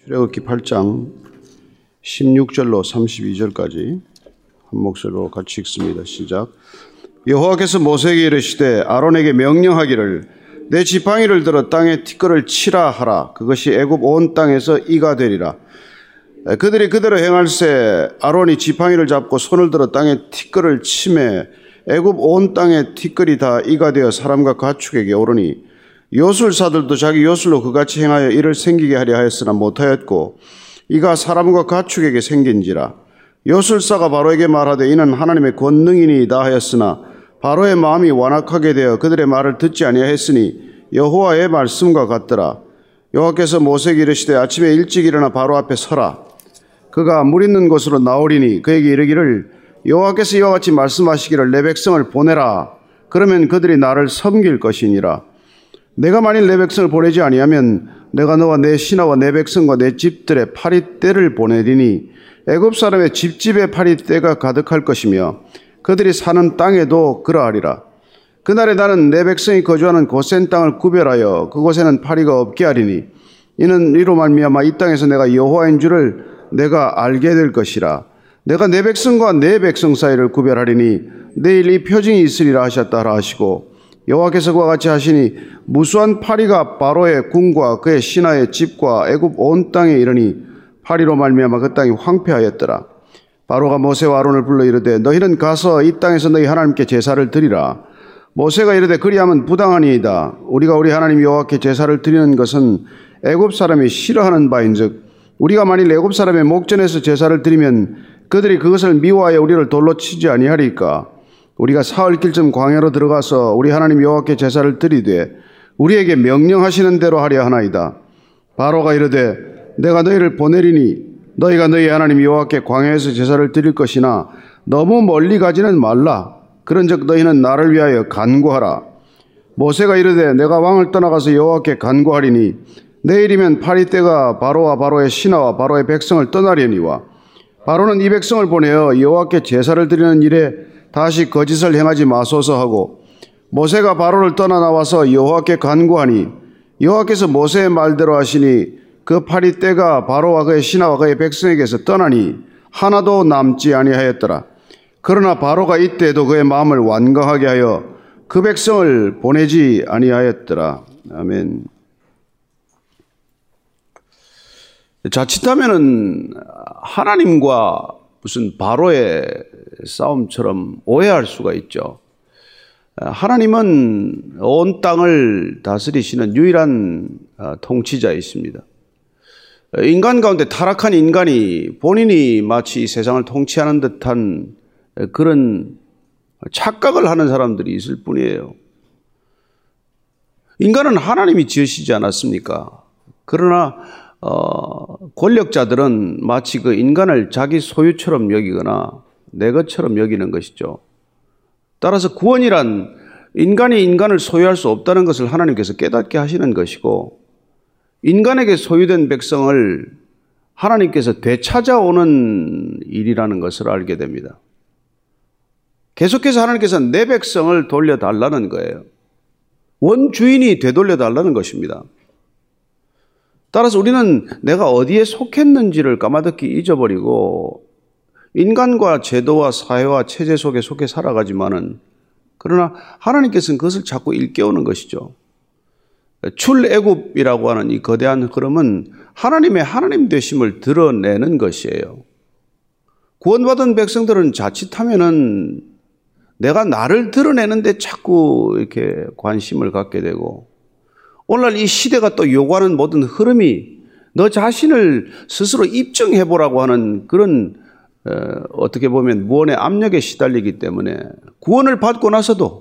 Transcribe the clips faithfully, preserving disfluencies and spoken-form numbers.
출애굽기 팔 장 십육 절로 삼십이 절까지 한 목소리로 같이 읽습니다. 시작. 여호와께서 모세에게 이르시되 아론에게 명령하기를 내 지팡이를 들어 땅에 티끌을 치라 하라. 그것이 애굽 온 땅에서 이가 되리라. 그들이 그대로 행할세 아론이 지팡이를 잡고 손을 들어 땅에 티끌을 치매 애굽 온 땅에 티끌이 다 이가 되어 사람과 가축에게 오르니 요술사들도 자기 요술로 그같이 행하여 이를 생기게 하려 하였으나 못하였고 이가 사람과 가축에게 생긴지라. 요술사가 바로에게 말하되 이는 하나님의 권능이니이다 하였으나 바로의 마음이 완악하게 되어 그들의 말을 듣지 아니하였으니 여호와의 말씀과 같더라. 여호와께서 모세에게 이르시되 아침에 일찍 일어나 바로 앞에 서라. 그가 물 있는 곳으로 나오리니 그에게 이르기를 여호와께서 이와 같이 말씀하시기를 내 백성을 보내라. 그러면 그들이 나를 섬길 것이니라. 내가 만일 내 백성을 보내지 아니하면 내가 너와 내 신하와 내 백성과 내 집들의 파리떼를 보내리니 애굽 사람의 집집에 파리떼가 가득할 것이며 그들이 사는 땅에도 그러하리라. 그날에 나는 내 백성이 거주하는 고센 땅을 구별하여 그곳에는 파리가 없게 하리니 이는 이로 말미암아 이 땅에서 내가 여호와인 줄을 내가 알게 될 것이라. 내가 내 백성과 내 백성 사이를 구별하리니 내일 이 표징이 있으리라 하셨다 하시고 여호와께서 그와 같이 하시니 무수한 파리가 바로의 궁과 그의 신하의 집과 애굽 온 땅에 이르니 파리로 말미암아 그 땅이 황폐하였더라. 바로가 모세와 아론을 불러 이르되 너희는 가서 이 땅에서 너희 하나님께 제사를 드리라. 모세가 이르되 그리하면 부당하니이다. 우리가 우리 하나님 여호와께 제사를 드리는 것은 애굽 사람이 싫어하는 바인즉 우리가 만일 애굽 사람의 목전에서 제사를 드리면 그들이 그것을 미워하여 우리를 돌로 치지 아니하리까. 우리가 사흘 길쯤 광야로 들어가서 우리 하나님 여호와께 제사를 드리되 우리에게 명령하시는 대로 하려 하나이다. 바로가 이르되 내가 너희를 보내리니 너희가 너희 하나님 여호와께 광야에서 제사를 드릴 것이나 너무 멀리 가지는 말라. 그런즉 너희는 나를 위하여 간구하라. 모세가 이르되 내가 왕을 떠나가서 여호와께 간구하리니 내일이면 파리떼가 바로와 바로의 신하와 바로의 백성을 떠나려니와 바로는 이 백성을 보내어 여호와께 제사를 드리는 일에 다시 거짓을 행하지 마소서 하고 모세가 바로를 떠나 나와서 여호와께 간구하니 여호와께서 모세의 말대로 하시니 그 파리떼가 바로와 그의 신하와 그의 백성에게서 떠나니 하나도 남지 아니하였더라. 그러나 바로가 이때도 그의 마음을 완강하게 하여 그 백성을 보내지 아니하였더라. 아멘. 자칫하면은 하나님과 무슨 바로의 싸움처럼 오해할 수가 있죠. 하나님은 온 땅을 다스리시는 유일한 통치자이십니다. 인간 가운데 타락한 인간이 본인이 마치 이 세상을 통치하는 듯한 그런 착각을 하는 사람들이 있을 뿐이에요. 인간은 하나님이 지으시지 않았습니까? 그러나 어, 권력자들은 마치 그 인간을 자기 소유처럼 여기거나 내 것처럼 여기는 것이죠. 따라서 구원이란 인간이 인간을 소유할 수 없다는 것을 하나님께서 깨닫게 하시는 것이고 인간에게 소유된 백성을 하나님께서 되찾아오는 일이라는 것을 알게 됩니다. 계속해서 하나님께서 내 백성을 돌려달라는 거예요. 원주인이 되돌려달라는 것입니다. 따라서 우리는 내가 어디에 속했는지를 까마득히 잊어버리고 인간과 제도와 사회와 체제 속에 속해 살아가지만은 그러나 하나님께서는 그것을 자꾸 일깨우는 것이죠. 출애굽이라고 하는 이 거대한 흐름은 하나님의 하나님 되심을 드러내는 것이에요. 구원받은 백성들은 자칫하면은 내가 나를 드러내는데 자꾸 이렇게 관심을 갖게 되고 오늘날 이 시대가 또 요구하는 모든 흐름이 너 자신을 스스로 입증해보라고 하는 그런 어, 어떻게 보면 무언의 압력에 시달리기 때문에 구원을 받고 나서도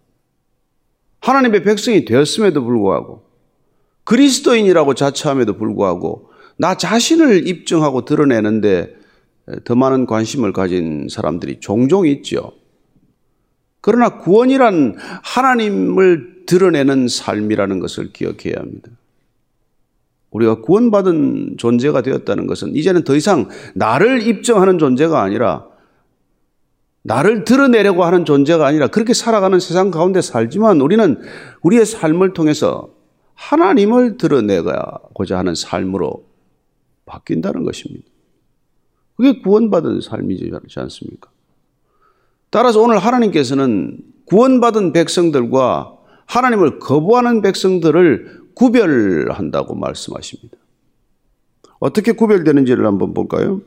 하나님의 백성이 되었음에도 불구하고 그리스도인이라고 자처함에도 불구하고 나 자신을 입증하고 드러내는데 더 많은 관심을 가진 사람들이 종종 있죠. 그러나 구원이란 하나님을 드러내는 삶이라는 것을 기억해야 합니다. 우리가 구원받은 존재가 되었다는 것은 이제는 더 이상 나를 입증하는 존재가 아니라 나를 드러내려고 하는 존재가 아니라 그렇게 살아가는 세상 가운데 살지만 우리는 우리의 삶을 통해서 하나님을 드러내고자 하는 삶으로 바뀐다는 것입니다. 그게 구원받은 삶이지 않습니까? 따라서 오늘 하나님께서는 구원받은 백성들과 하나님을 거부하는 백성들을 구별한다고 말씀하십니다. 어떻게 구별되는지를 한번 볼까요?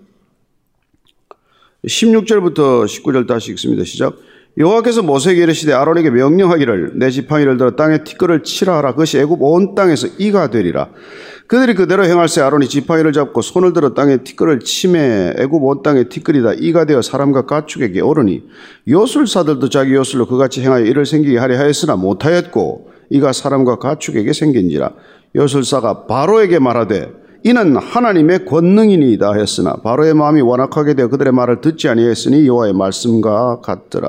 십육 절부터 십구 절 다시 읽습니다. 시작. 여호와께서 모세에게 이르시되 아론에게 명령하기를 내 지팡이를 들어 땅에 티끌을 치라 하라. 그것이 애굽 온 땅에서 이가 되리라. 그들이 그대로 행할세. 아론이 지팡이를 잡고 손을 들어 땅에 티끌을 치매 애굽 온 땅에 티끌이 다 이가 되어 사람과 가축에게 오르니 요술사들도 자기 요술로 그같이 행하여 이를 생기게 하려 하였으나 못하였고 이가 사람과 가축에게 생긴지라. 요술사가 바로에게 말하되 이는 하나님의 권능이니이다 했으나 바로의 마음이 완악하게 되어 그들의 말을 듣지 아니하였으니 여호와의 말씀과 같더라.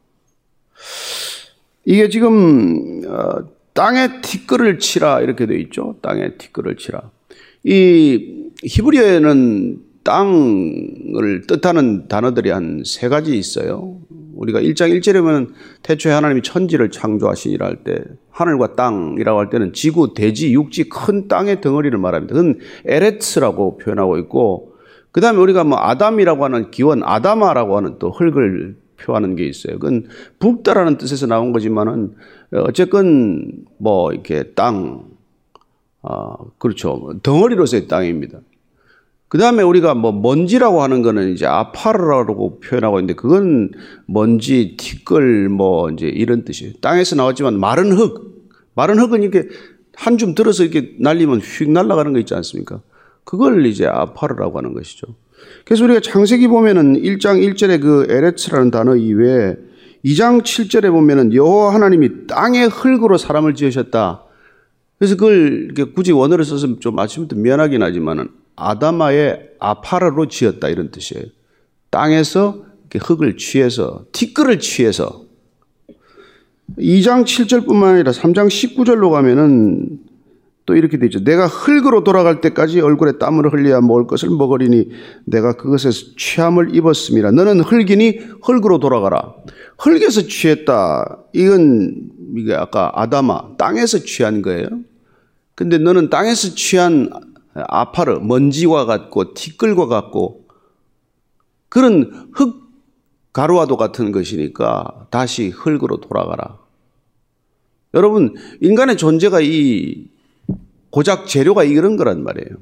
이게 지금 어, 땅에 티끌을 치라 이렇게 되어 있죠. 땅에 티끌을 치라. 이 히브리어에는 땅을 뜻하는 단어들이 한 세 가지 있어요. 우리가 일 장 일 절에 보면 태초에 하나님이 천지를 창조하시니라 할 때 하늘과 땅이라고 할 때는 지구, 대지, 육지 큰 땅의 덩어리를 말합니다. 그건 에레츠라고 표현하고 있고 그 다음에 우리가 뭐 아담이라고 하는 기원, 아다마라고 하는 또 흙을 표하는 게 있어요. 그건 붓다라는 뜻에서 나온 거지만은 어쨌건 뭐 이렇게 땅, 아, 그렇죠. 덩어리로서의 땅입니다. 그 다음에 우리가 뭐 먼지라고 하는 거는 이제 아파르라고 표현하고 있는데 그건 먼지, 티끌 뭐 이제 이런 뜻이에요. 땅에서 나왔지만 마른 흙, 마른 흙은 이렇게 한 줌 들어서 이렇게 날리면 휙 날아가는 거 있지 않습니까? 그걸 이제 아파르라고 하는 것이죠. 그래서 우리가 창세기 보면은 일 장 일 절에 그 에레츠라는 단어 이외에 이 장 칠 절에 보면은 여호와 하나님이 땅의 흙으로 사람을 지으셨다. 그래서 그걸 이렇게 굳이 원어를 써서 좀 아침부터 미안하긴 하지만은 아다마의 아파르로 지었다 이런 뜻이에요. 땅에서 이렇게 흙을 취해서 티끌을 취해서 이 장 칠 절뿐만 아니라 삼 장 십구 절로 가면은 또 이렇게 되죠. 내가 흙으로 돌아갈 때까지 얼굴에 땀을 흘려야 먹을 것을 먹으리니 내가 그것에서 취함을 입었음이라. 너는 흙이니 흙으로 돌아가라. 흙에서 취했다. 이건 이게 아까 아다마 땅에서 취한 거예요. 근데 너는 땅에서 취한 아파르 먼지와 같고 티끌과 같고 그런 흙 가루와도 같은 것이니까 다시 흙으로 돌아가라. 여러분 인간의 존재가 이 고작 재료가 이런 거란 말이에요.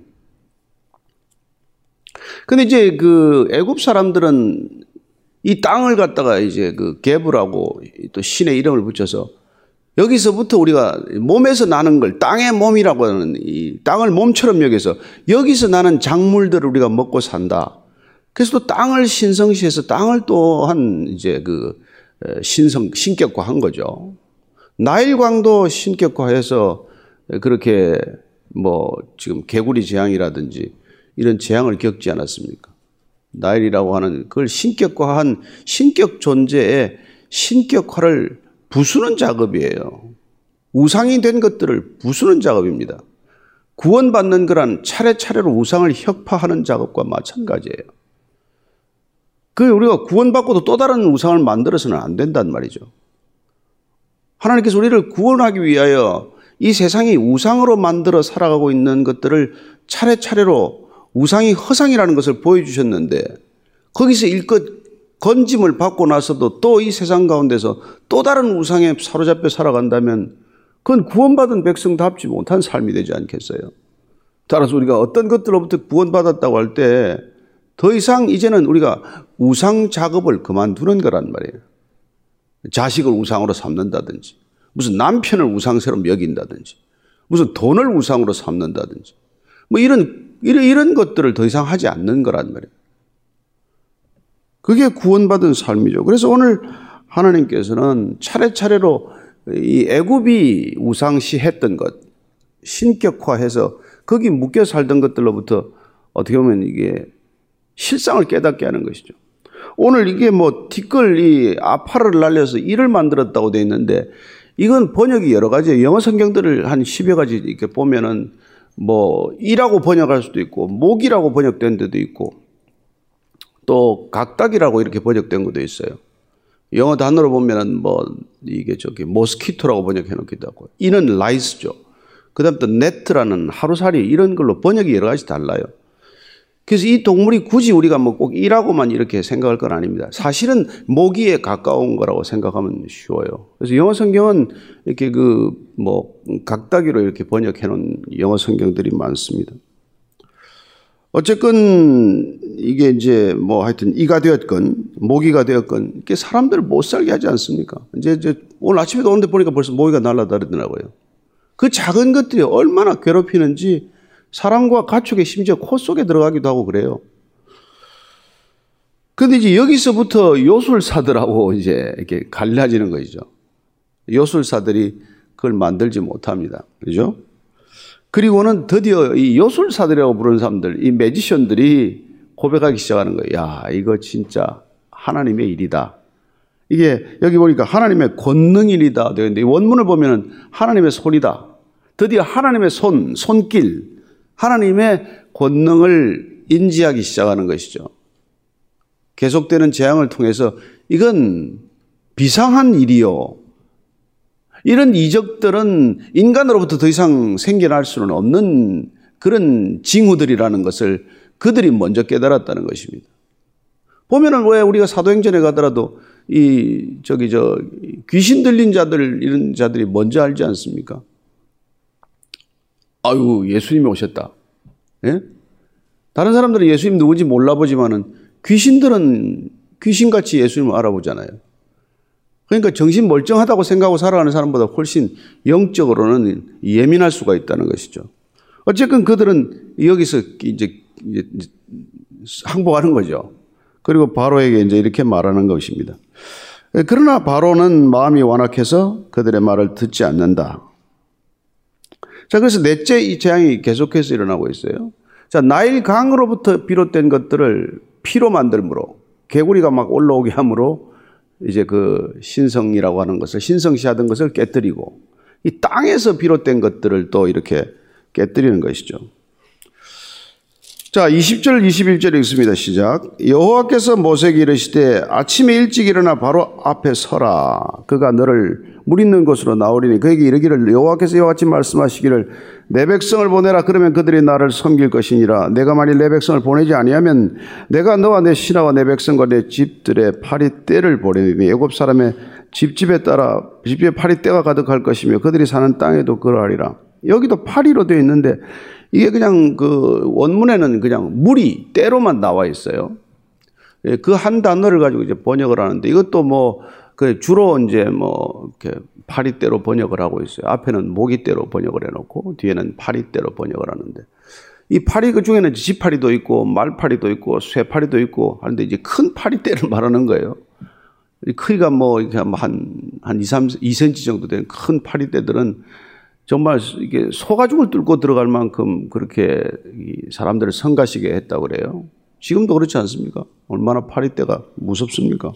근데 이제 그 애굽 사람들은 이 땅을 갖다가 이제 그 게브라고 또 신의 이름을 붙여서 여기서부터 우리가 몸에서 나는 걸 땅의 몸이라고 하는 이 땅을 몸처럼 여기서 여기서 나는 작물들을 우리가 먹고 산다. 그래서 또 땅을 신성시해서 땅을 또한 이제 그 신성 신격화한 거죠. 나일강도 신격화해서 그렇게 뭐 지금 개구리 재앙이라든지 이런 재앙을 겪지 않았습니까? 나일이라고 하는 그걸 신격화한 신격 존재의 신격화를 부수는 작업이에요. 우상이 된 것들을 부수는 작업입니다. 구원받는 거란 차례차례로 우상을 혁파하는 작업과 마찬가지예요. 그 우리가 구원받고도 또 다른 우상을 만들어서는 안 된단 말이죠. 하나님께서 우리를 구원하기 위하여 이 세상이 우상으로 만들어 살아가고 있는 것들을 차례차례로 우상이 허상이라는 것을 보여주셨는데 거기서 일껏 건짐을 받고 나서도 또 이 세상 가운데서 또 다른 우상에 사로잡혀 살아간다면 그건 구원받은 백성답지 못한 삶이 되지 않겠어요? 따라서 우리가 어떤 것들로부터 구원받았다고 할 때 더 이상 이제는 우리가 우상 작업을 그만두는 거란 말이에요. 자식을 우상으로 삼는다든지 무슨 남편을 우상처럼 여긴다든지 무슨 돈을 우상으로 삼는다든지 뭐 이런, 이런, 이런 것들을 더 이상 하지 않는 거란 말이에요. 그게 구원받은 삶이죠. 그래서 오늘 하나님께서는 차례차례로 이 애굽이 우상시했던 것, 신격화해서 거기 묶여 살던 것들로부터 어떻게 보면 이게 실상을 깨닫게 하는 것이죠. 오늘 이게 뭐 티끌 이 아파를 날려서 이를 만들었다고 되어 있는데 이건 번역이 여러 가지예요. 영어 성경들을 한 십여 가지 이렇게 보면은 뭐 이라고 번역할 수도 있고 목이라고 번역된 데도 있고 또 각닭이라고 이렇게 번역된 것도 있어요. 영어 단어로 보면은 뭐 이게 저기 모스키토라고 번역해 놓기도 하고 이는 라이스죠. 그다음 또 네트라는 하루살이 이런 걸로 번역이 여러 가지 달라요. 그래서 이 동물이 굳이 우리가 뭐 꼭 이라고만 이렇게 생각할 건 아닙니다. 사실은 모기에 가까운 거라고 생각하면 쉬워요. 그래서 영어 성경은 이렇게 그 뭐 각다기로 이렇게 번역해 놓은 영어 성경들이 많습니다. 어쨌건 이게 이제 뭐 하여튼 이가 되었건 모기가 되었건 이게 사람들을 못 살게 하지 않습니까? 이제, 이제 오늘 아침에도 오는데 보니까 벌써 모기가 날아다니더라고요. 그 작은 것들이 얼마나 괴롭히는지 사람과 가축의 심지어 코 속에 들어가기도 하고 그래요. 그런데 이제 여기서부터 요술사들하고 이제 이렇게 갈라지는 것이죠. 요술사들이 그걸 만들지 못합니다. 그죠? 그리고는 드디어 이 요술사들이라고 부르는 사람들, 이 매지션들이 고백하기 시작하는 거예요. 야, 이거 진짜 하나님의 일이다. 이게 여기 보니까 하나님의 권능일이다. 되는데 원문을 보면은 하나님의 손이다. 드디어 하나님의 손, 손길, 하나님의 권능을 인지하기 시작하는 것이죠. 계속되는 재앙을 통해서 이건 비상한 일이요. 이런 이적들은 인간으로부터 더 이상 생겨날 수는 없는 그런 징후들이라는 것을 그들이 먼저 깨달았다는 것입니다. 보면은 왜 우리가 사도행전에 가더라도 이 저기 저 귀신 들린 자들 이런 자들이 먼저 알지 않습니까? 아유, 예수님이 오셨다. 예? 다른 사람들은 예수님 누군지 몰라보지만은 귀신들은 귀신같이 예수님을 알아보잖아요. 그러니까 정신 멀쩡하다고 생각하고 살아가는 사람보다 훨씬 영적으로는 예민할 수가 있다는 것이죠. 어쨌든 그들은 여기서 이제, 이제 항복하는 거죠. 그리고 바로에게 이제 이렇게 말하는 것입니다. 그러나 바로는 마음이 완악해서 그들의 말을 듣지 않는다. 자, 그래서 넷째 이 재앙이 계속해서 일어나고 있어요. 자, 나일 강으로부터 비롯된 것들을 피로 만들므로 개구리가 막 올라오게 함으로 이제 그 신성이라고 하는 것을 신성시하던 것을 깨뜨리고 이 땅에서 비롯된 것들을 또 이렇게 깨뜨리는 것이죠. 자, 이십 절 이십일 절에 읽습니다. 시작. 여호와께서 모세에게 이르시되 아침에 일찍 일어나 바로 앞에 서라. 그가 너를 물 있는 곳으로 나오리니 그에게 이르기를 여호와께서 이와 같이 말씀하시기를 내 백성을 보내라. 그러면 그들이 나를 섬길 것이니라. 내가 만일 내 백성을 보내지 아니하면 내가 너와 내 신하와 내 백성과 내 집들의 파리떼를 보내리니 애굽 사람의 집집에 따라 집집에 파리떼가 가득할 것이며 그들이 사는 땅에도 그러하리라. 여기도 파리로 되어 있는데 이게 그냥 그 원문에는 그냥 물이 때로만 나와 있어요. 그 한 단어를 가지고 이제 번역을 하는데 이것도 뭐 그 주로 이제 뭐 이렇게 파리떼로 번역을 하고 있어요. 앞에는 모기떼로 번역을 해놓고 뒤에는 파리떼로 번역을 하는데 이 파리 그 중에는 지파리도 있고 말파리도 있고 쇠파리도 있고 하는데 이제 큰 파리떼를 말하는 거예요. 크기가 뭐 이렇게 한 한 이, 삼, 이 센티미터 정도 되는 큰 파리떼들은 정말 이게 소가죽을 뚫고 들어갈 만큼 그렇게 사람들을 성가시게 했다고 그래요. 지금도 그렇지 않습니까? 얼마나 파리떼가 무섭습니까?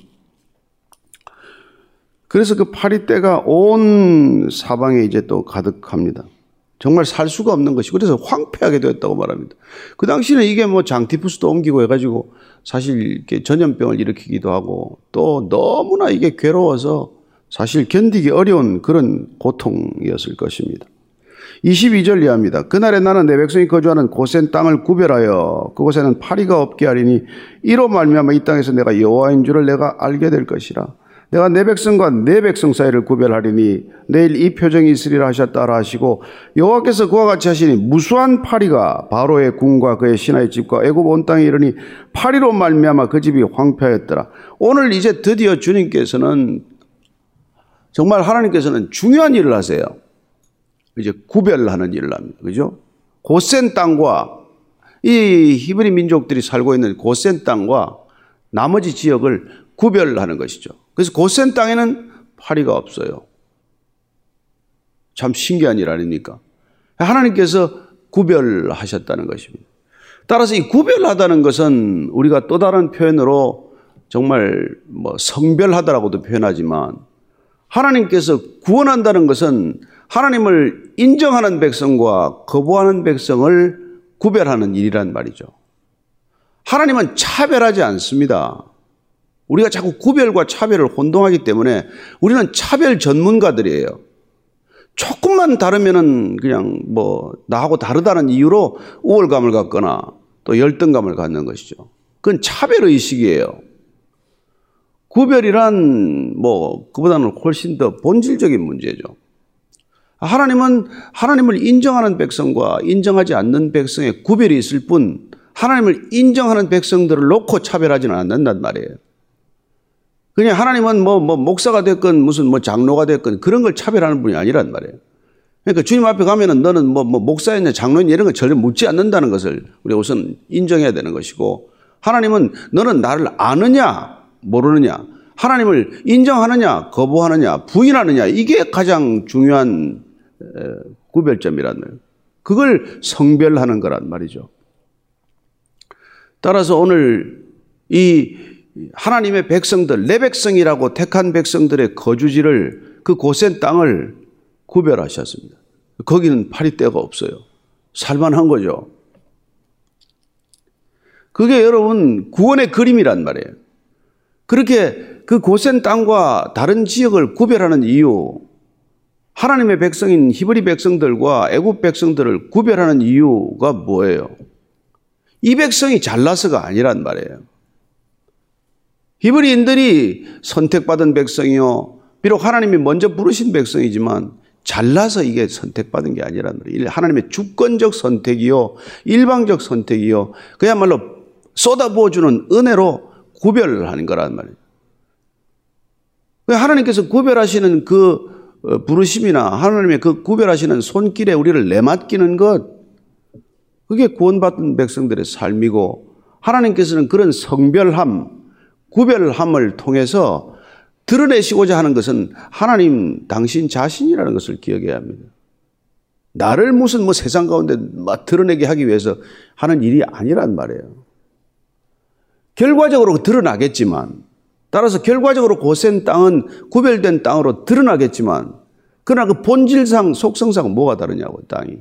그래서 그 파리떼가 온 사방에 이제 또 가득합니다. 정말 살 수가 없는 것이 그래서 황폐하게 되었다고 말합니다. 그 당시에는 이게 뭐 장티푸스도 옮기고 해가지고 사실 이렇게 전염병을 일으키기도 하고 또 너무나 이게 괴로워서 사실 견디기 어려운 그런 고통이었을 것입니다. 이십이 절 이하입니다. 그날에 나는 내 백성이 거주하는 고센 땅을 구별하여 그곳에는 파리가 없게 하리니 이로 말미암아 이 땅에서 내가 여호와인 줄을 내가 알게 될 것이라. 내가 내 백성과 내 백성 사이를 구별하리니 내일 이 표정이 있으리라 하셨다라 하시고 여호와께서 그와 같이 하시니 무수한 파리가 바로의 궁과 그의 신하의 집과 애굽 온 땅에 이르니 파리로 말미암아 그 집이 황폐하였더라. 오늘 이제 드디어 주님께서는 정말 하나님께서는 중요한 일을 하세요. 이제 구별하는 일을 합니다. 그죠? 고센 땅과 이 히브리 민족들이 살고 있는 고센 땅과 나머지 지역을 구별하는 것이죠. 그래서 고센 땅에는 파리가 없어요. 참 신기한 일 아닙니까? 하나님께서 구별하셨다는 것입니다. 따라서 이 구별하다는 것은 우리가 또 다른 표현으로 정말 뭐 성별하다라고도 표현하지만 하나님께서 구원한다는 것은 하나님을 인정하는 백성과 거부하는 백성을 구별하는 일이란 말이죠. 하나님은 차별하지 않습니다. 우리가 자꾸 구별과 차별을 혼동하기 때문에 우리는 차별 전문가들이에요. 조금만 다르면은 그냥 뭐 나하고 다르다는 이유로 우월감을 갖거나 또 열등감을 갖는 것이죠. 그건 차별의식이에요. 구별이란 뭐 그보다는 훨씬 더 본질적인 문제죠. 하나님은 하나님을 인정하는 백성과 인정하지 않는 백성의 구별이 있을 뿐 하나님을 인정하는 백성들을 놓고 차별하지는 않는단 말이에요. 그냥 하나님은 뭐, 뭐 목사가 됐건 무슨 뭐 장로가 됐건 그런 걸 차별하는 분이 아니란 말이에요. 그러니까 주님 앞에 가면은 너는 뭐, 뭐 목사였냐 장로였냐 이런 거 전혀 묻지 않는다는 것을 우리가 우선 인정해야 되는 것이고, 하나님은 너는 나를 아느냐 모르느냐, 하나님을 인정하느냐 거부하느냐 부인하느냐, 이게 가장 중요한 구별점이란 말이에요. 그걸 성별하는 거란 말이죠. 따라서 오늘 이 하나님의 백성들, 내 백성이라고 택한 백성들의 거주지를, 그 고센 땅을 구별하셨습니다. 거기는 파리떼가 없어요. 살만한 거죠. 그게 여러분 구원의 그림이란 말이에요. 그렇게 그 고센 땅과 다른 지역을 구별하는 이유, 하나님의 백성인 히브리 백성들과 애굽 백성들을 구별하는 이유가 뭐예요? 이 백성이 잘나서가 아니란 말이에요. 히브리인들이 선택받은 백성이요, 비록 하나님이 먼저 부르신 백성이지만 잘나서 이게 선택받은 게 아니란 말이에요. 하나님의 주권적 선택이요, 일방적 선택이요, 그야말로 쏟아부어주는 은혜로 구별하는 거란 말이에요. 하나님께서 구별하시는 그 부르심이나 하나님의 그 구별하시는 손길에 우리를 내맡기는 것, 그게 구원받은 백성들의 삶이고, 하나님께서는 그런 성별함, 구별함을 통해서 드러내시고자 하는 것은 하나님 당신 자신이라는 것을 기억해야 합니다. 나를 무슨 뭐 세상 가운데 막 드러내게 하기 위해서 하는 일이 아니란 말이에요. 결과적으로 드러나겠지만, 따라서 결과적으로 고센 땅은 구별된 땅으로 드러나겠지만, 그러나 그 본질상 속성상 뭐가 다르냐고, 땅이.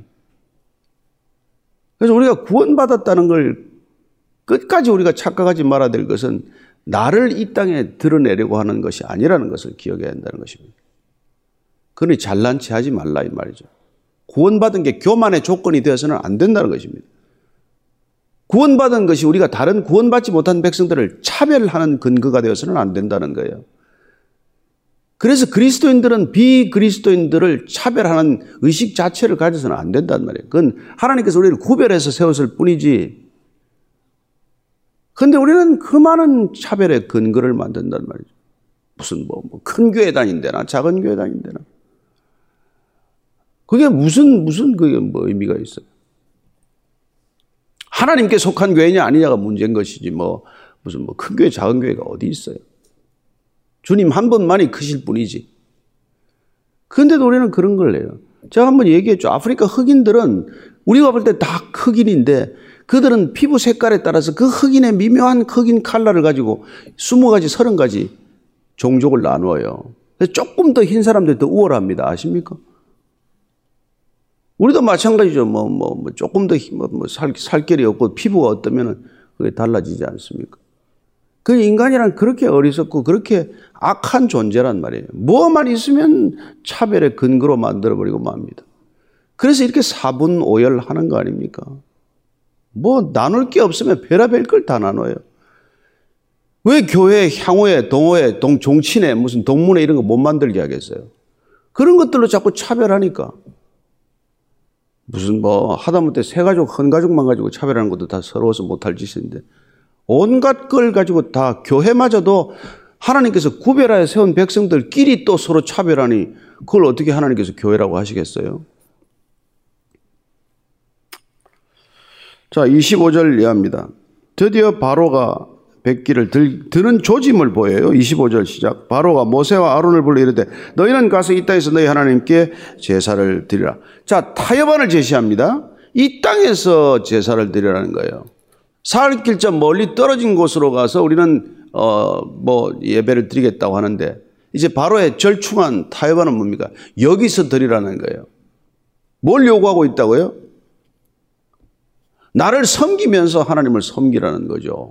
그래서 우리가 구원받았다는 걸 끝까지 우리가 착각하지 말아야 될 것은 나를 이 땅에 드러내려고 하는 것이 아니라는 것을 기억해야 한다는 것입니다. 그러니 잘난 체 하지 말라 이 말이죠. 구원받은 게 교만의 조건이 되어서는 안 된다는 것입니다. 구원받은 것이 우리가 다른 구원받지 못한 백성들을 차별하는 근거가 되어서는 안 된다는 거예요. 그래서 그리스도인들은 비그리스도인들을 차별하는 의식 자체를 가져서는 안 된단 말이에요. 그건 하나님께서 우리를 구별해서 세웠을 뿐이지. 그런데 우리는 그 많은 차별의 근거를 만든단 말이죠. 무슨 뭐 큰 교회 다닌대나 작은 교회 다닌대나. 그게 무슨 무슨 그게 뭐 의미가 있어요? 하나님께 속한 교회냐 아니냐가 문제인 것이지 뭐 무슨 뭐 큰 교회 작은 교회가 어디 있어요? 주님 한 분만이 크실 뿐이지. 그런데도 우리는 그런 걸 해요. 제가 한번 얘기했죠. 아프리카 흑인들은 우리가 볼 때 다 흑인인데 그들은 피부 색깔에 따라서 그 흑인의 미묘한 흑인 컬러를 가지고 스무 가지, 서른 가지 종족을 나누어요. 그래서 조금 더 흰 사람들이 더 우월합니다. 아십니까? 우리도 마찬가지죠. 뭐, 뭐, 뭐 조금 더 뭐, 뭐 살, 살결이 없고 피부가 어떠면은 그게 달라지지 않습니까? 그 인간이란 그렇게 어리석고 그렇게 악한 존재란 말이에요. 뭐만 있으면 차별의 근거로 만들어버리고 맙니다. 그래서 이렇게 사분오열하는 거 아닙니까? 뭐 나눌 게 없으면 별의별 걸 다 나눠요. 왜 교회, 향후에, 동호회, 동, 종친회, 무슨 동문회 이런 거 못 만들게 하겠어요? 그런 것들로 자꾸 차별하니까. 무슨 뭐 하다못해 새 가족, 헌 가족만 가지고 차별하는 것도 다 서러워서 못할 짓인데 온갖 걸 가지고 다 교회마저도 하나님께서 구별하여 세운 백성들끼리 또 서로 차별하니 그걸 어떻게 하나님께서 교회라고 하시겠어요? 자, 이십오 절 이해합니다. 드디어 바로가 백기를 들, 드는 조짐을 보여요. 이십오 절 시작. 바로가 모세와 아론을 불러 이르되 너희는 가서 이 땅에서 너희 하나님께 제사를 드리라. 자, 타협안을 제시합니다. 이 땅에서 제사를 드리라는 거예요. 사흘 길 좀 멀리 떨어진 곳으로 가서 우리는 어, 뭐 예배를 드리겠다고 하는데 이제 바로의 절충한 타협안은 뭡니까? 여기서 드리라는 거예요. 뭘 요구하고 있다고요? 나를 섬기면서 하나님을 섬기라는 거죠.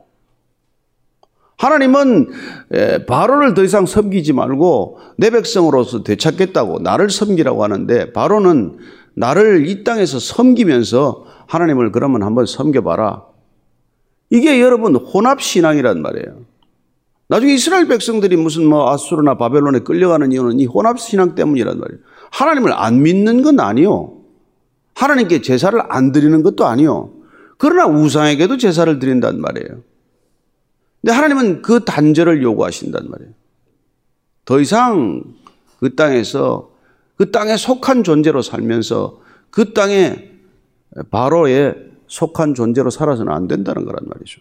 하나님은 바로를 더 이상 섬기지 말고 내 백성으로서 되찾겠다고 나를 섬기라고 하는데, 바로는 나를 이 땅에서 섬기면서 하나님을 그러면 한번 섬겨봐라. 이게 여러분 혼합신앙이란 말이에요. 나중에 이스라엘 백성들이 무슨 뭐 아수르나 바벨론에 끌려가는 이유는 이 혼합신앙 때문이란 말이에요. 하나님을 안 믿는 건 아니요. 하나님께 제사를 안 드리는 것도 아니요. 그러나 우상에게도 제사를 드린단 말이에요. 근데 하나님은 그 단절을 요구하신단 말이에요. 더 이상 그 땅에서 그 땅에 속한 존재로 살면서 그 땅에 바로에 속한 존재로 살아서는 안 된다는 거란 말이죠.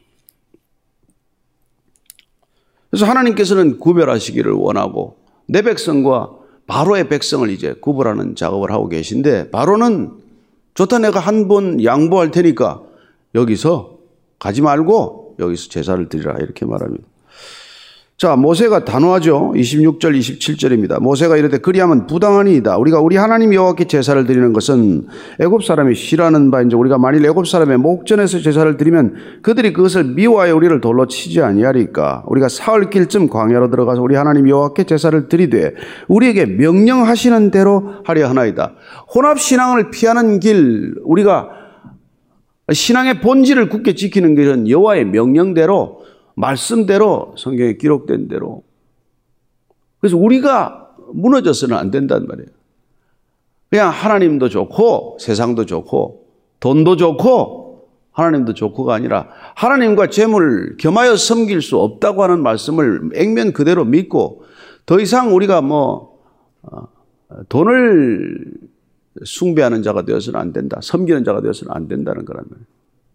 그래서 하나님께서는 구별하시기를 원하고 내 백성과 바로의 백성을 이제 구분하는 작업을 하고 계신데, 바로는 좋다, 내가 한 번 양보할 테니까 여기서 가지 말고 여기서 제사를 드리라, 이렇게 말합니다. 자, 모세가 단호하죠. 이십육 절 이십칠 절입니다. 모세가 이르되 그리하면 부당하니이다. 우리가 우리 하나님 여호와께 제사를 드리는 것은 애굽 사람이 싫어하는 바인즉 우리가 만일 애굽 사람의 목전에서 제사를 드리면 그들이 그것을 미워하여 우리를 돌로 치지 아니하리까. 우리가 사흘 길쯤 광야로 들어가서 우리 하나님 여호와께 제사를 드리되 우리에게 명령하시는 대로 하려 하나이다. 혼합신앙을 피하는 길, 우리가 신앙의 본질을 굳게 지키는 길은 여호와의 명령대로, 말씀대로, 성경에 기록된 대로. 그래서 우리가 무너져서는 안 된단 말이에요. 그냥 하나님도 좋고 세상도 좋고 돈도 좋고 하나님도 좋고가 아니라 하나님과 재물을 겸하여 섬길 수 없다고 하는 말씀을 액면 그대로 믿고, 더 이상 우리가 뭐 돈을 숭배하는 자가 되어서는 안 된다, 섬기는 자가 되어서는 안 된다는 거란 말이에요.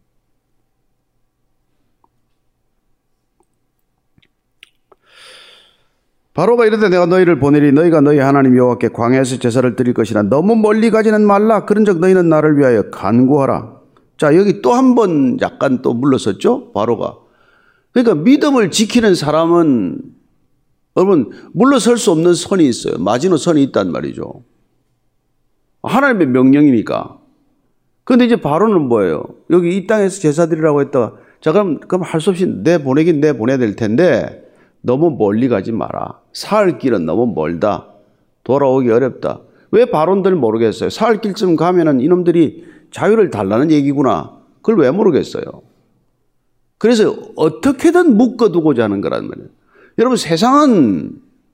바로가 이르되 내가 너희를 보내리 너희가 너희 하나님 여호와께 광야에서 제사를 드릴 것이나 너무 멀리 가지는 말라. 그런즉 너희는 나를 위하여 간구하라. 자, 여기 또 한 번 약간 또 물러섰죠, 바로가. 그러니까 믿음을 지키는 사람은 여러분 물러설 수 없는 선이 있어요. 마지노선이 있단 말이죠. 하나님의 명령이니까. 그런데 이제 바로는 뭐예요? 여기 이 땅에서 제사 드리라고 했다가, 자 그럼 그럼 할 수 없이 내 보내긴 내 보내야 될 텐데 너무 멀리 가지 마라. 사흘 길은 너무 멀다. 돌아오기 어렵다. 왜 바론들 모르겠어요? 사흘 길쯤 가면은 이놈들이 자유를 달라는 얘기구나. 그걸 왜 모르겠어요? 그래서 어떻게든 묶어두고자 하는 거란 말이에요. 여러분, 세상은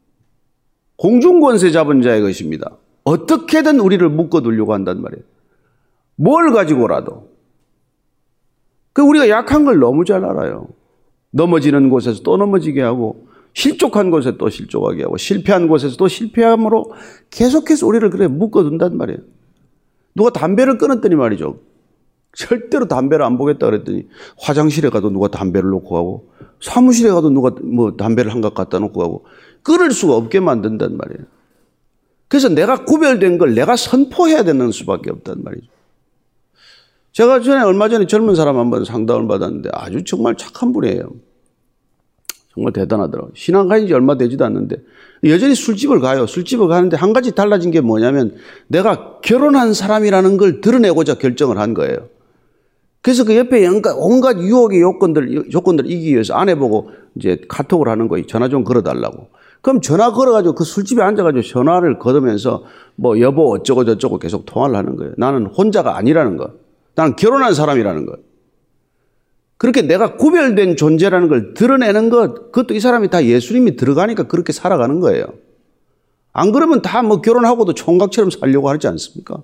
공중권세 잡은 자의 것입니다. 어떻게든 우리를 묶어두려고 한단 말이에요. 뭘 가지고라도. 그 우리가 약한 걸 너무 잘 알아요. 넘어지는 곳에서 또 넘어지게 하고, 실족한 곳에 또 실족하게 하고, 실패한 곳에서 또 실패함으로 계속해서 우리를 그래 묶어둔단 말이에요. 누가 담배를 끊었더니 말이죠. 절대로 담배를 안 보겠다 그랬더니 화장실에 가도 누가 담배를 놓고 가고, 사무실에 가도 누가 뭐 담배를 한 각 갖다 놓고 가고, 끊을 수가 없게 만든단 말이에요. 그래서 내가 구별된 걸 내가 선포해야 되는 수밖에 없단 말이죠. 제가 전에 얼마 전에 젊은 사람 한 번 상담을 받았는데 아주 정말 착한 분이에요. 정말 대단하더라고요. 신앙 가진 지 얼마 되지도 않는데 여전히 술집을 가요. 술집을 가는데 한 가지 달라진 게 뭐냐면 내가 결혼한 사람이라는 걸 드러내고자 결정을 한 거예요. 그래서 그 옆에 온갖, 온갖 유혹의 요건들, 요건들을 이기기 위해서 아내 보고 이제 카톡을 하는 거예요. 전화 좀 걸어달라고. 그럼 전화 걸어가지고 그 술집에 앉아가지고 전화를 걸으면서 뭐 여보 어쩌고 저쩌고 계속 통화를 하는 거예요. 나는 혼자가 아니라는 거. 나는 결혼한 사람이라는 것. 그렇게 내가 구별된 존재라는 걸 드러내는 것, 그것도 이 사람이 다 예수님이 들어가니까 그렇게 살아가는 거예요. 안 그러면 다 뭐 결혼하고도 총각처럼 살려고 하지 않습니까?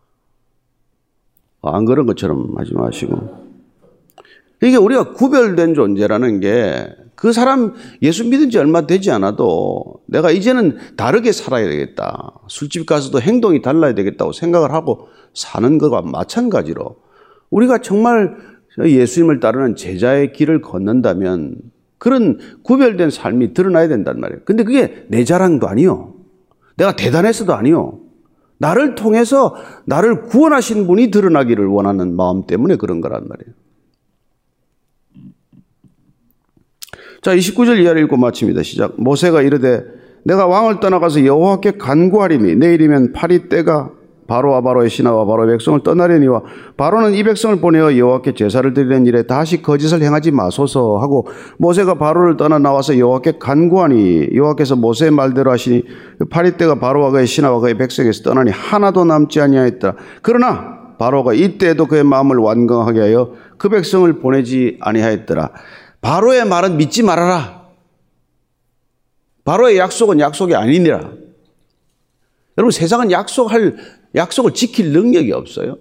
안 그런 것처럼 하지 마시고. 이게 우리가 구별된 존재라는 게 그 사람 예수 믿은 지 얼마 되지 않아도 내가 이제는 다르게 살아야 되겠다. 술집 가서도 행동이 달라야 되겠다고 생각을 하고 사는 것과 마찬가지로 우리가 정말 예수님을 따르는 제자의 길을 걷는다면 그런 구별된 삶이 드러나야 된단 말이에요. 근데 그게 내 자랑도 아니요. 내가 대단해서도 아니요. 나를 통해서 나를 구원하신 분이 드러나기를 원하는 마음 때문에 그런 거란 말이에요. 자, 이십구 절 이하를 읽고 마칩니다. 시작. 모세가 이르되 내가 왕을 떠나가서 여호와께 간구하리니 내일이면 파리 때가 바로와 바로의 신하와 바로의 백성을 떠나려니와 바로는 이 백성을 보내어 여호와께 제사를 드리는 일에 다시 거짓을 행하지 마소서 하고 모세가 바로를 떠나 나와서 여호와께 간구하니 여호와께서 모세의 말대로 하시니 파리 때가 바로와 그의 신하와 그의 백성에서 떠나니 하나도 남지 아니하였더라. 그러나 바로가 이때에도 그의 마음을 완강하게 하여 그 백성을 보내지 아니하였더라. 바로의 말은 믿지 말아라. 바로의 약속은 약속이 아니니라. 여러분, 세상은 약속할, 약속을 지킬 능력이 없어요.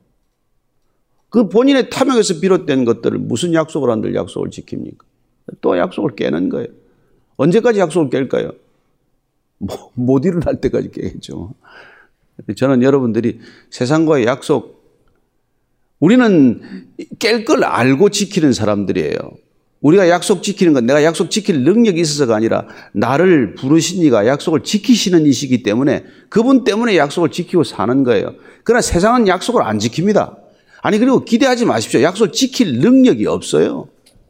그 본인의 탐욕에서 비롯된 것들을 무슨 약속을 한들 약속을 지킵니까? 또 약속을 깨는 거예요. 언제까지 약속을 깰까요? 뭐, 못 일어날 때까지 깨겠죠. 저는 여러분들이 세상과의 약속, 우리는 깰 걸 알고 지키는 사람들이에요. 우리가 약속 지키는 건 내가 약속 지킬 능력이 있어서가 아니라 나를 부르신 이가 약속을 지키시는 이시기 때문에 그분 때문에 약속을 지키고 사는 거예요. 그러나 세상은 약속을 안 지킵니다. 아니, 그리고 기대하지 마십시오. 약속을 지킬 능력이 없어요.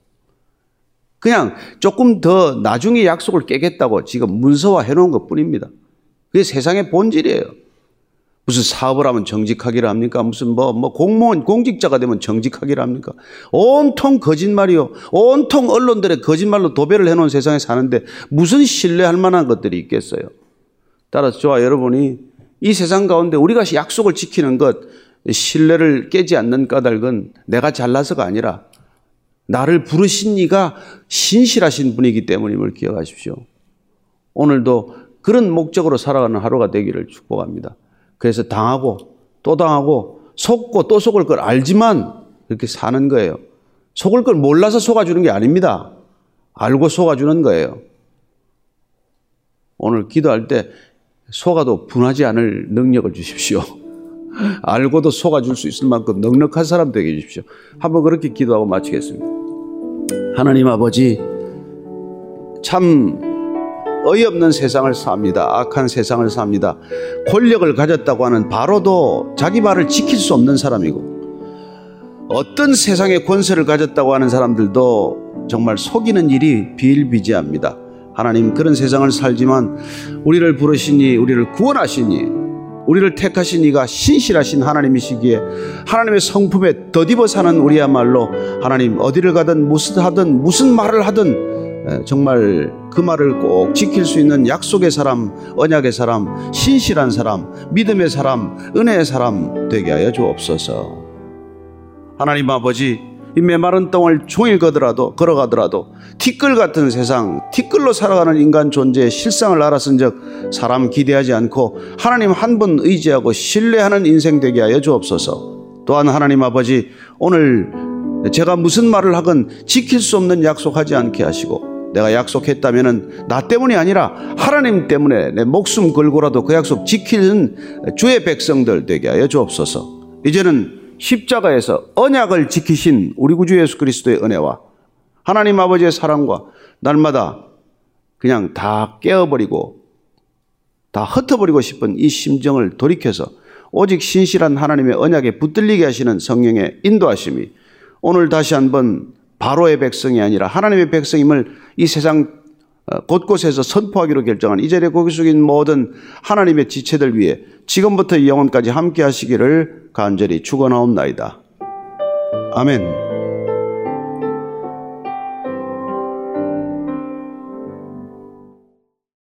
그냥 조금 더 나중에 약속을 깨겠다고 지금 문서화 해놓은 것 뿐입니다. 그게 세상의 본질이에요. 무슨 사업을 하면 정직하기를 합니까? 무슨 뭐, 뭐 공무원, 공직자가 되면 정직하기를 합니까? 온통 거짓말이요. 온통 언론들의 거짓말로 도배를 해놓은 세상에 사는데 무슨 신뢰할 만한 것들이 있겠어요? 따라서 저와 여러분이 이 세상 가운데 우리가 약속을 지키는 것, 신뢰를 깨지 않는 까닭은 내가 잘나서가 아니라 나를 부르신 이가 신실하신 분이기 때문임을 기억하십시오. 오늘도 그런 목적으로 살아가는 하루가 되기를 축복합니다. 그래서 당하고 또 당하고 속고 또 속을 걸 알지만 그렇게 사는 거예요. 속을 걸 몰라서 속아주는 게 아닙니다. 알고 속아주는 거예요. 오늘 기도할 때 속아도 분하지 않을 능력을 주십시오. 알고도 속아줄 수 있을 만큼 넉넉한 사람 되게 해주십시오. 한번 그렇게 기도하고 마치겠습니다. 하나님 아버지, 참 어이없는 세상을 삽니다. 악한 세상을 삽니다. 권력을 가졌다고 하는 바로도 자기 말을 지킬 수 없는 사람이고, 어떤 세상의 권세를 가졌다고 하는 사람들도 정말 속이는 일이 비일비재합니다. 하나님, 그런 세상을 살지만 우리를 부르시니, 우리를 구원하시니, 우리를 택하신 이가 신실하신 하나님이시기에 하나님의 성품에 덧입어 사는 우리야말로 하나님 어디를 가든 무슨 하든 무슨 말을 하든 정말 그 말을 꼭 지킬 수 있는 약속의 사람, 언약의 사람, 신실한 사람, 믿음의 사람, 은혜의 사람 되게 하여 주옵소서. 하나님 아버지, 이 메마른 땅을 종일 거더라도 걸어가더라도 티끌 같은 세상, 티끌로 살아가는 인간 존재의 실상을 알았은즉 사람 기대하지 않고 하나님 한 분 의지하고 신뢰하는 인생 되게 하여 주옵소서. 또한 하나님 아버지, 오늘 제가 무슨 말을 하건 지킬 수 없는 약속하지 않게 하시고, 내가 약속했다면 나 때문이 아니라 하나님 때문에 내 목숨 걸고라도 그 약속 지키는 주의 백성들 되게 하여 주옵소서. 이제는 십자가에서 언약을 지키신 우리 구주 예수 그리스도의 은혜와 하나님 아버지의 사랑과 날마다 그냥 다 깨어버리고 다 흩어버리고 싶은 이 심정을 돌이켜서 오직 신실한 하나님의 언약에 붙들리게 하시는 성령의 인도하심이 오늘 다시 한번 바로의 백성이 아니라 하나님의 백성임을 이 세상 곳곳에서 선포하기로 결정한 이 자리에 고개 숙인 모든 하나님의 지체들 위해 지금부터 영원까지 함께 하시기를 간절히 축원하옵나이다. 아멘.